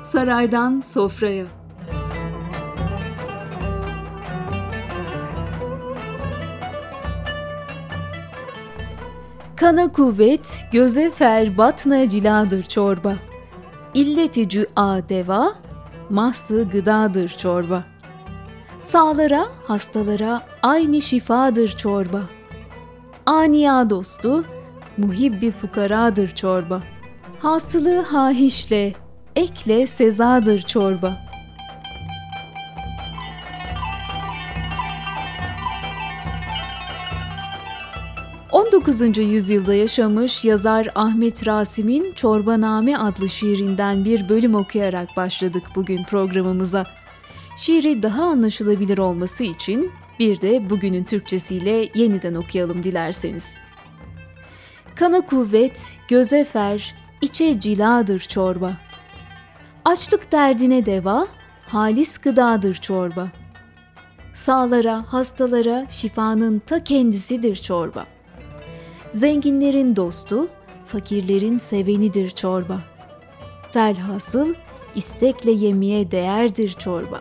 Saraydan sofraya. Kana kuvvet, göze fer, batna ciladır çorba. İlleti cü'a deva, mahsı gıdadır çorba. Sağlara, hastalara aynı şifadır çorba. Aniya dostu, muhibbi fukaradır çorba. Hasılı hahişle, ekle sezadır çorba. ...19. yüzyılda yaşamış yazar Ahmet Rasim'in Çorbaname adlı şiirinden bir bölüm okuyarak başladık bugün programımıza. Şiiri daha anlaşılabilir olması için bir de bugünün Türkçesiyle yeniden okuyalım dilerseniz. Kana kuvvet, göze fer, içe ciladır çorba. Açlık derdine deva, halis gıdadır çorba. Sağlara, hastalara şifanın ta kendisidir çorba. Zenginlerin dostu, fakirlerin sevenidir çorba. Velhasıl istekle yemeye değerdir çorba.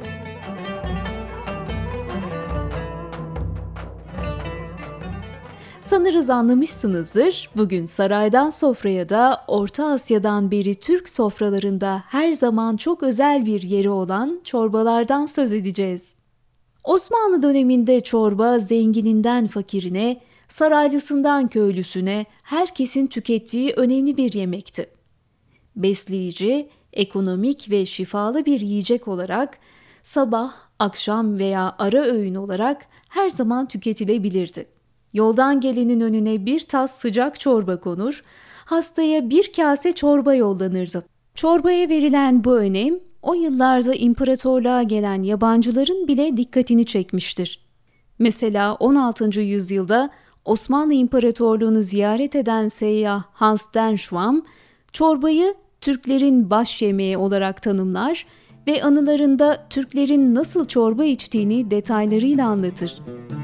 Sanırız anlamışsınızdır. Bugün saraydan sofraya da Orta Asya'dan beri Türk sofralarında her zaman çok özel bir yeri olan çorbalardan söz edeceğiz. Osmanlı döneminde çorba zengininden fakirine, saraylısından köylüsüne herkesin tükettiği önemli bir yemekti. Besleyici, ekonomik ve şifalı bir yiyecek olarak sabah, akşam veya ara öğün olarak her zaman tüketilebilirdi. Yoldan gelenin önüne bir tas sıcak çorba konur, hastaya bir kase çorba yollanırdı. Çorbaya verilen bu önem, o yıllarda imparatorluğa gelen yabancıların bile dikkatini çekmiştir. Mesela 16. yüzyılda Osmanlı İmparatorluğunu ziyaret eden seyyah Hans Dernschwam, çorbayı Türklerin baş yemeği olarak tanımlar ve anılarında Türklerin nasıl çorba içtiğini detaylarıyla anlatır.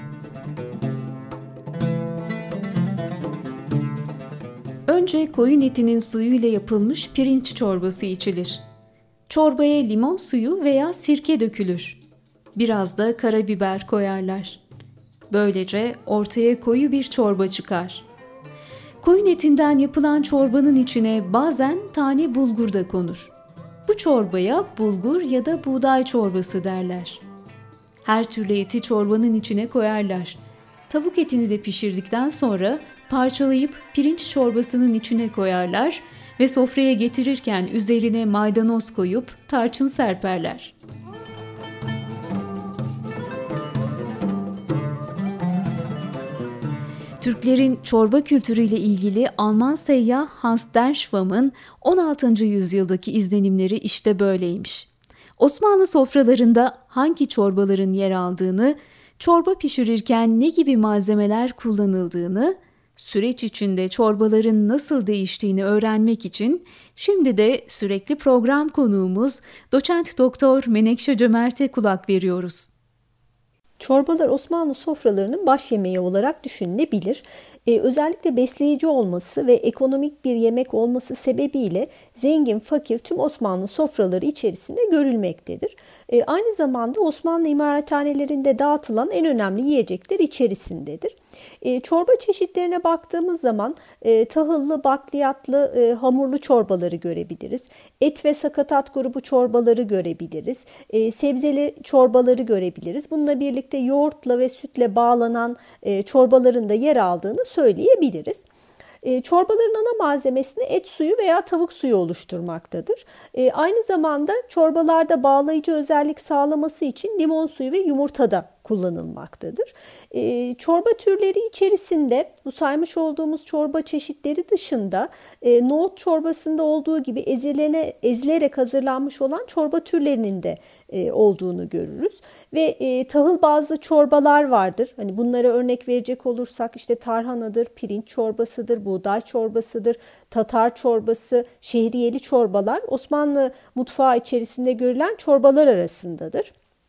Önce koyun etinin suyuyla yapılmış pirinç çorbası içilir. Çorbaya limon suyu veya sirke dökülür. Biraz da karabiber koyarlar. Böylece ortaya koyu bir çorba çıkar. Koyun etinden yapılan çorbanın içine bazen tane bulgur da konur. Bu çorbaya bulgur ya da buğday çorbası derler. Her türlü eti çorbanın içine koyarlar. Tavuk etini de pişirdikten sonra parçalayıp pirinç çorbasının içine koyarlar ve sofraya getirirken üzerine maydanoz koyup tarçın serperler. Türklerin çorba kültürüyle ilgili Alman seyyah Hans Dernschwam'ın 16. yüzyıldaki izlenimleri işte böyleymiş. Osmanlı sofralarında hangi çorbaların yer aldığını, çorba pişirirken ne gibi malzemeler kullanıldığını, süreç içinde çorbaların nasıl değiştiğini öğrenmek için şimdi de sürekli program konuğumuz Doçent Doktor Menekşe Cömert'e kulak veriyoruz. Çorbalar Osmanlı sofralarının baş yemeği olarak düşünülebilir. Özellikle besleyici olması ve ekonomik bir yemek olması sebebiyle zengin, fakir tüm Osmanlı sofraları içerisinde görülmektedir. Aynı zamanda Osmanlı imalathanelerinde dağıtılan en önemli yiyecekler içerisindedir. Çorba çeşitlerine baktığımız zaman tahıllı, bakliyatlı, hamurlu çorbaları görebiliriz. Et ve sakatat grubu çorbaları görebiliriz. Sebzeli çorbaları görebiliriz. Bununla birlikte yoğurtla ve sütle bağlanan çorbaların da yer aldığını söyleyebiliriz. Çorbaların ana malzemesini et suyu veya tavuk suyu oluşturmaktadır. Aynı zamanda çorbalarda bağlayıcı özellik sağlaması için limon suyu ve yumurta da kullanılmaktadır. Çorba türleri içerisinde bu saymış olduğumuz çorba çeşitleri dışında nohut çorbasında olduğu gibi ezilerek hazırlanmış olan çorba türlerinin de olduğunu görürüz. Ve tahıl bazlı çorbalar vardır. Hani bunlara örnek verecek olursak işte tarhanadır, pirinç çorbasıdır, buğday çorbasıdır, tatar çorbası, şehriyeli çorbalar Osmanlı mutfağı içerisinde görülen çorbalar arasındadır.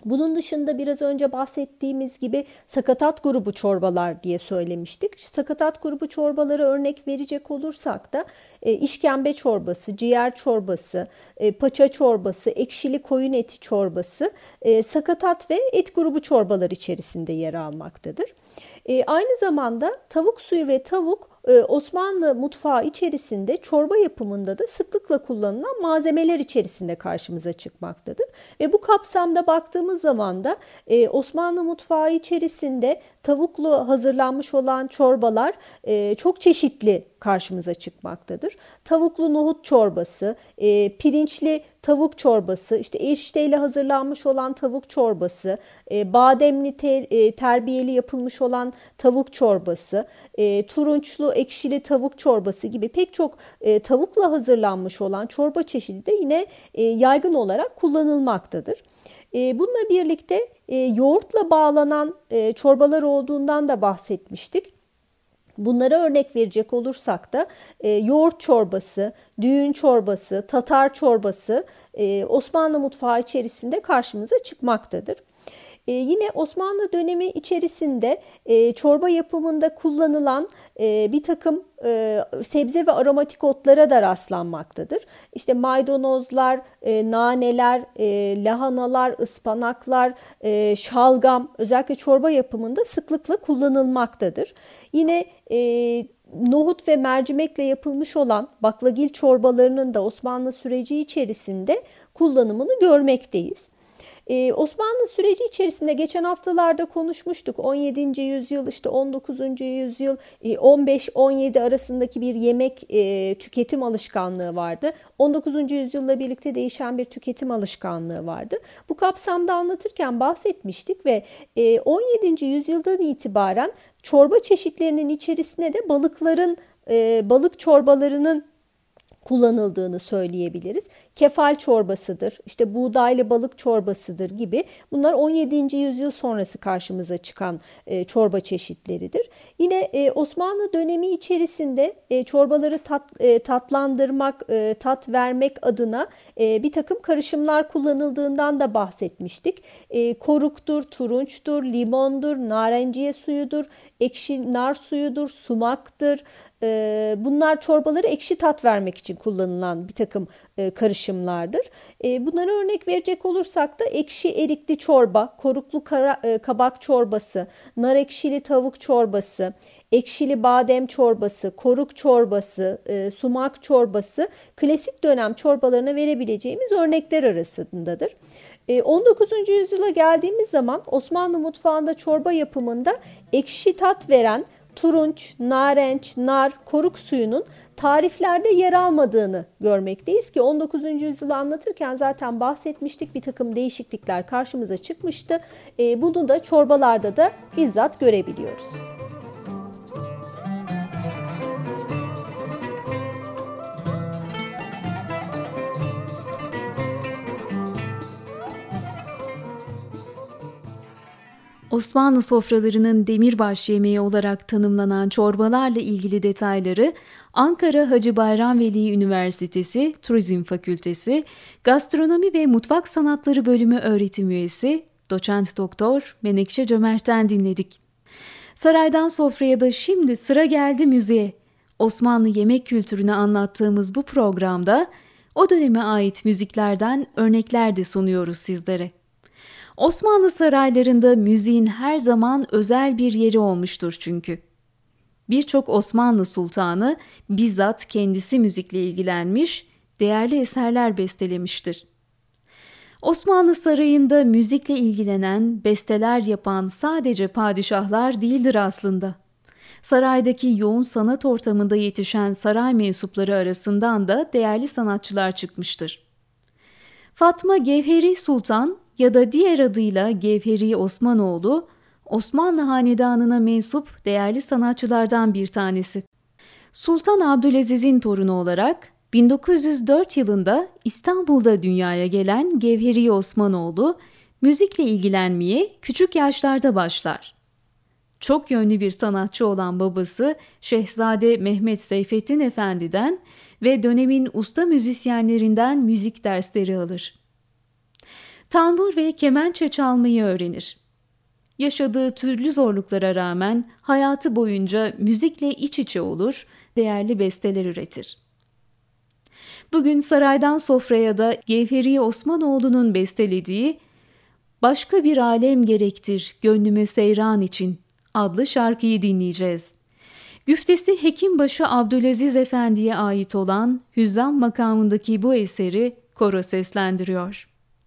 Bunun dışında biraz önce bahsettiğimiz gibi sakatat grubu çorbalar diye söylemiştik. Sakatat grubu çorbaları örnek verecek olursak da işkembe çorbası, ciğer çorbası, paça çorbası, ekşili koyun eti çorbası, sakatat ve et grubu çorbalar içerisinde yer almaktadır. Aynı zamanda tavuk suyu ve tavuk Osmanlı mutfağı içerisinde çorba yapımında da sıklıkla kullanılan malzemeler içerisinde karşımıza çıkmaktadır. Ve bu kapsamda baktığımız zaman da Osmanlı mutfağı içerisinde tavuklu hazırlanmış olan çorbalar çok çeşitli karşımıza çıkmaktadır. Tavuklu nohut çorbası, pirinçli tavuk çorbası, işte erişteyle hazırlanmış olan tavuk çorbası, bademli terbiyeli yapılmış olan tavuk çorbası, turunçlu ekşili tavuk çorbası gibi pek çok tavukla hazırlanmış olan çorba çeşidi de yine yaygın olarak kullanılmaktadır. Bununla birlikte yoğurtla bağlanan çorbalar olduğundan da bahsetmiştik. Bunlara örnek verecek olursak da yoğurt çorbası, düğün çorbası, tatar çorbası Osmanlı mutfağı içerisinde karşımıza çıkmaktadır. Yine Osmanlı dönemi içerisinde çorba yapımında kullanılan bir takım sebze ve aromatik otlara da rastlanmaktadır. İşte maydanozlar, naneler, lahanalar, ıspanaklar, şalgam özellikle çorba yapımında sıklıkla kullanılmaktadır. Yine nohut ve mercimekle yapılmış olan baklagil çorbalarının da Osmanlı süreci içerisinde kullanımını görmekteyiz. Osmanlı süreci içerisinde geçen haftalarda konuşmuştuk. 17. yüzyıl, işte 19. yüzyıl, 15-17 arasındaki bir yemek tüketim alışkanlığı vardı. 19. yüzyılla birlikte değişen bir tüketim alışkanlığı vardı. Bu kapsamda anlatırken bahsetmiştik ve 17. yüzyıldan itibaren çorba çeşitlerinin içerisine de balık çorbalarının kullanıldığını söyleyebiliriz. Kefal çorbasıdır, işte buğdaylı balık çorbasıdır gibi bunlar 17. yüzyıl sonrası karşımıza çıkan çorba çeşitleridir. Yine Osmanlı dönemi içerisinde çorbaları tatlandırmak, tat vermek adına bir takım karışımlar kullanıldığından da bahsetmiştik. Koruktur, turunçtur, limondur, narenciye suyudur, ekşi nar suyudur, sumaktır. Bunlar çorbaları ekşi tat vermek için kullanılan bir takım karışımlardır. Bunlara örnek verecek olursak da ekşi erikli çorba, koruklu kabak çorbası, nar ekşili tavuk çorbası, ekşili badem çorbası, koruk çorbası, sumak çorbası klasik dönem çorbalarına verebileceğimiz örnekler arasındadır. 19. yüzyıla geldiğimiz zaman Osmanlı mutfağında çorba yapımında ekşi tat veren turunç, narenç, nar, koruk suyunun tariflerde yer almadığını görmekteyiz ki 19. yüzyılı anlatırken zaten bahsetmiştik, bir takım değişiklikler karşımıza çıkmıştı. Bunu da çorbalarda da bizzat görebiliyoruz. Osmanlı sofralarının demirbaş yemeği olarak tanımlanan çorbalarla ilgili detayları Ankara Hacı Bayram Veli Üniversitesi Turizm Fakültesi Gastronomi ve Mutfak Sanatları Bölümü öğretim üyesi Doçent Doktor Menekşe Cömert'ten dinledik. Saraydan Sofraya da şimdi sıra geldi müziğe. Osmanlı yemek kültürünü anlattığımız bu programda o döneme ait müziklerden örnekler de sunuyoruz sizlere. Osmanlı saraylarında müziğin her zaman özel bir yeri olmuştur çünkü. Birçok Osmanlı sultanı bizzat kendisi müzikle ilgilenmiş, değerli eserler bestelemiştir. Osmanlı sarayında müzikle ilgilenen, besteler yapan sadece padişahlar değildir aslında. Saraydaki yoğun sanat ortamında yetişen saray mensupları arasından da değerli sanatçılar çıkmıştır. Fatma Gevheri Sultan ya da diğer adıyla Gevheri Osmanoğlu, Osmanlı Hanedanı'na mensup değerli sanatçılardan bir tanesi. Sultan Abdülaziz'in torunu olarak 1904 yılında İstanbul'da dünyaya gelen Gevheri Osmanoğlu, müzikle ilgilenmeye küçük yaşlarda başlar. Çok yönlü bir sanatçı olan babası Şehzade Mehmet Seyfettin Efendi'den ve dönemin usta müzisyenlerinden müzik dersleri alır. Tanbur ve kemençe çalmayı öğrenir. Yaşadığı türlü zorluklara rağmen hayatı boyunca müzikle iç içe olur, değerli besteler üretir. Bugün Saraydan Sofraya da Gevheriye Osmanoğlu'nun bestelediği "Başka bir alem gerektir gönlümü seyran için" adlı şarkıyı dinleyeceğiz. Güftesi Hekimbaşı Abdülaziz Efendi'ye ait olan Hüzzam makamındaki bu eseri koro seslendiriyor.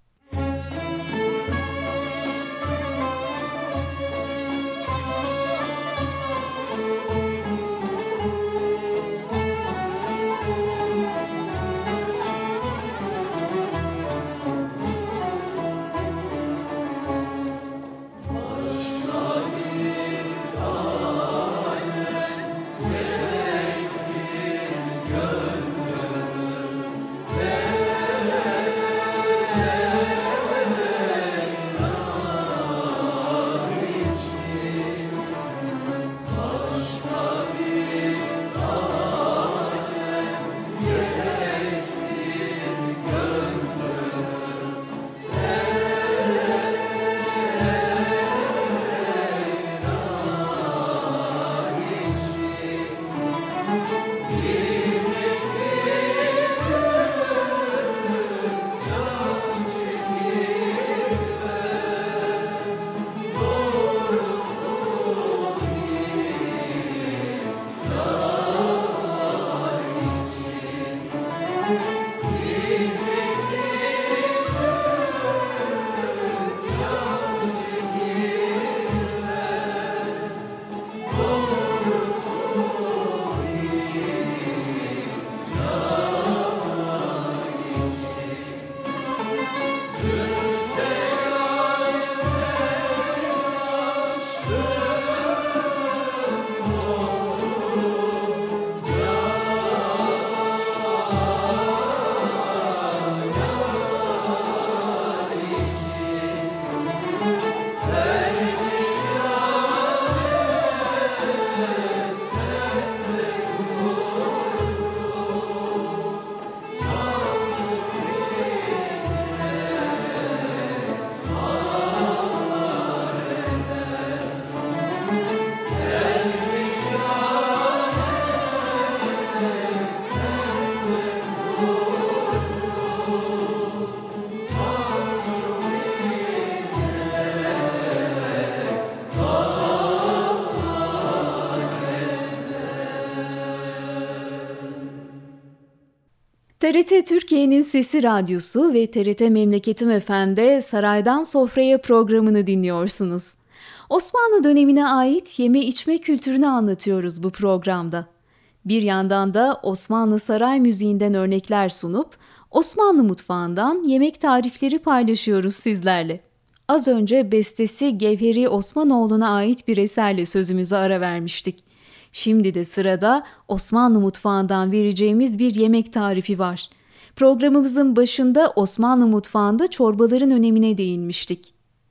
TRT Türkiye'nin Sesi Radyosu ve TRT Memleketim FM'de Saraydan Sofraya programını dinliyorsunuz. Osmanlı dönemine ait yeme içme kültürünü anlatıyoruz bu programda. Bir yandan da Osmanlı saray müziğinden örnekler sunup Osmanlı mutfağından yemek tarifleri paylaşıyoruz sizlerle. Az önce bestesi Gevheriye Osmanoğlu'na ait bir eserle sözümüze ara vermiştik. Şimdi de sırada Osmanlı mutfağından vereceğimiz bir yemek tarifi var. Programımızın başında Osmanlı mutfağında çorbaların önemine değinmiştik.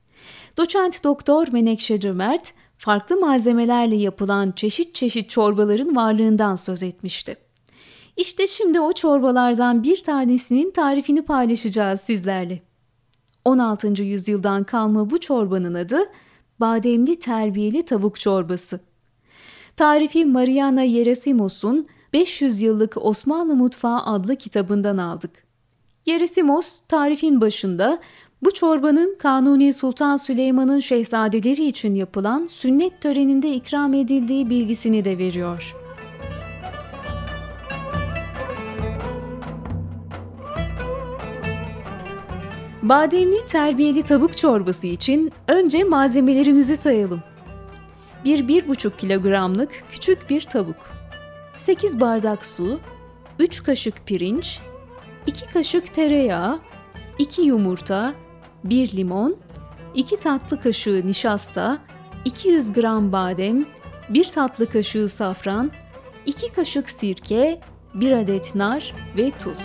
Doçent Doktor Menekşe Cömert, farklı malzemelerle yapılan çeşit çeşit çorbaların varlığından söz etmişti. İşte şimdi o çorbalardan bir tanesinin tarifini paylaşacağız sizlerle. 16. yüzyıldan kalma bu çorbanın adı bademli terbiyeli tavuk çorbası. Tarifi Mariana Yerasimos'un 500 yıllık Osmanlı Mutfağı adlı kitabından aldık. Yerasimos tarifin başında bu çorbanın Kanuni Sultan Süleyman'ın şehzadeleri için yapılan sünnet töreninde ikram edildiği bilgisini de veriyor. Bademli terbiyeli tavuk çorbası için önce malzemelerimizi sayalım. 1-1,5 kilogramlık küçük bir tavuk, 8 bardak su, 3 kaşık pirinç, 2 kaşık tereyağı, 2 yumurta, 1 limon, 2 tatlı kaşığı nişasta, 200 gram badem, 1 tatlı kaşığı safran, 2 kaşık sirke, 1 adet nar ve tuz.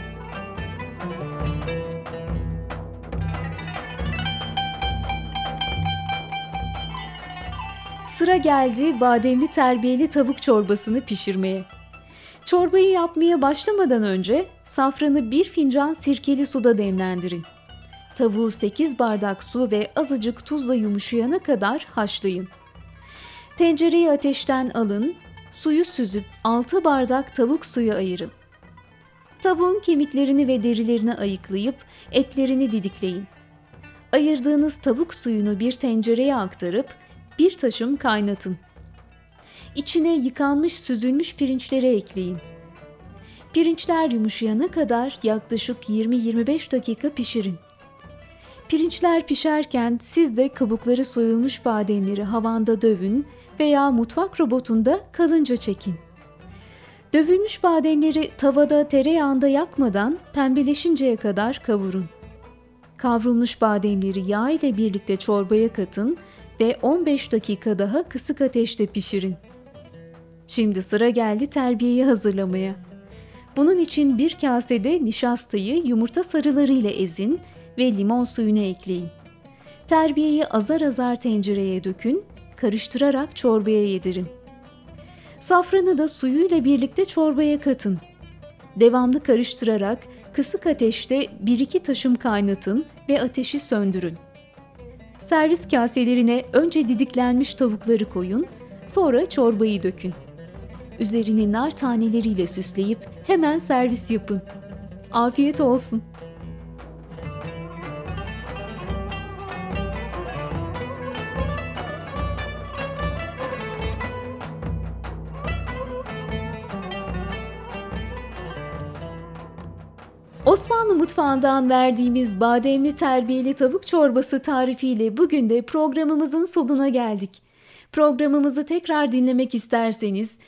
Sıra geldi bademli terbiyeli tavuk çorbasını pişirmeye. Çorbayı yapmaya başlamadan önce safranı 1 fincan sirkeli suda demlendirin. Tavuğu 8 bardak su ve azıcık tuzla yumuşayana kadar haşlayın. Tencereyi ateşten alın, suyu süzüp 6 bardak tavuk suyu ayırın. Tavuğun kemiklerini ve derilerini ayıklayıp etlerini didikleyin. Ayırdığınız tavuk suyunu bir tencereye aktarıp bir taşım kaynatın. İçine yıkanmış süzülmüş pirinçleri ekleyin. Pirinçler yumuşayana kadar yaklaşık 20-25 dakika pişirin. Pirinçler pişerken siz de kabukları soyulmuş bademleri havanda dövün veya mutfak robotunda kalınca çekin. Dövülmüş bademleri tavada tereyağında yakmadan pembeleşinceye kadar kavurun. Kavrulmuş bademleri yağ ile birlikte çorbaya katın ve 15 dakika daha kısık ateşte pişirin. Şimdi sıra geldi terbiyeyi hazırlamaya. Bunun için bir kasede nişastayı yumurta sarıları ile ezin ve limon suyunu ekleyin. Terbiyeyi azar azar tencereye dökün, karıştırarak çorbaya yedirin. Safranı da suyuyla birlikte çorbaya katın. Devamlı karıştırarak kısık ateşte 1-2 taşım kaynatın ve ateşi söndürün. Servis kaselerine önce didiklenmiş tavukları koyun, sonra çorbayı dökün. Üzerini nar taneleriyle süsleyip hemen servis yapın. Afiyet olsun. Osmanlı mutfağından verdiğimiz bademli terbiyeli tavuk çorbası tarifiyle bugün de programımızın sonuna geldik. Programımızı tekrar dinlemek isterseniz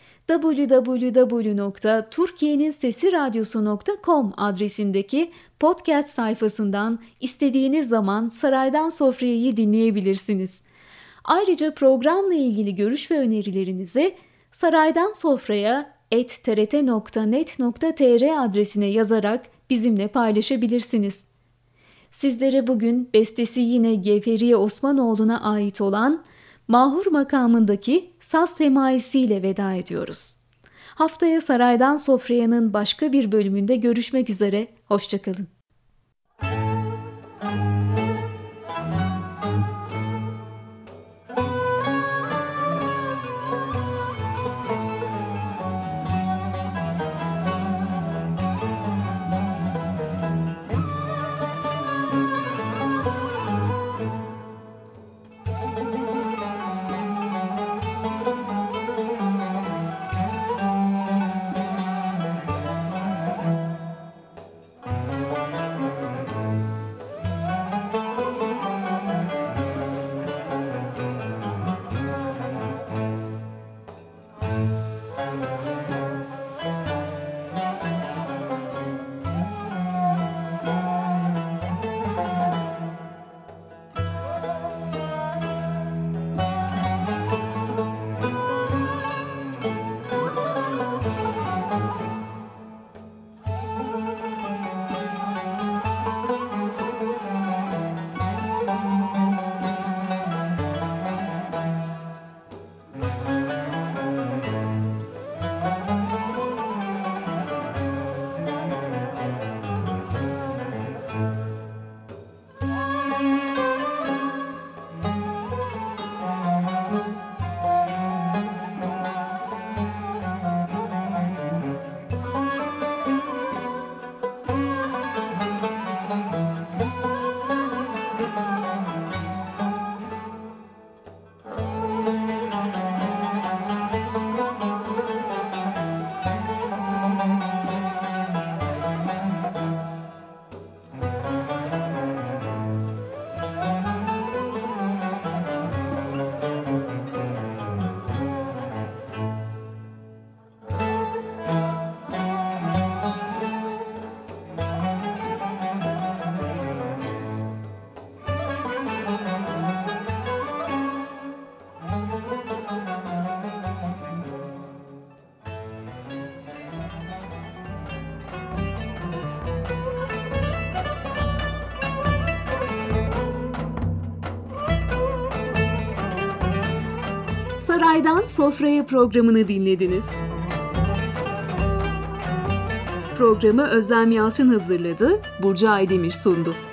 www.turkiyeninsesiradyosu.com adresindeki podcast sayfasından istediğiniz zaman Saraydan Sofraya'yı dinleyebilirsiniz. Ayrıca programla ilgili görüş ve önerilerinizi saraydansofraya@trt.net.tr adresine yazarak bizimle paylaşabilirsiniz. Sizlere bugün bestesi yine Gevheriye Osmanoğlu'na ait olan Mahur makamındaki saz semaisiyle veda ediyoruz. Haftaya Saraydan Sofraya'nın başka bir bölümünde görüşmek üzere, hoşçakalın. Saraydan Sofraya programını dinlediniz. Programı Özlem Yalçın hazırladı, Burcu Aydemir sundu.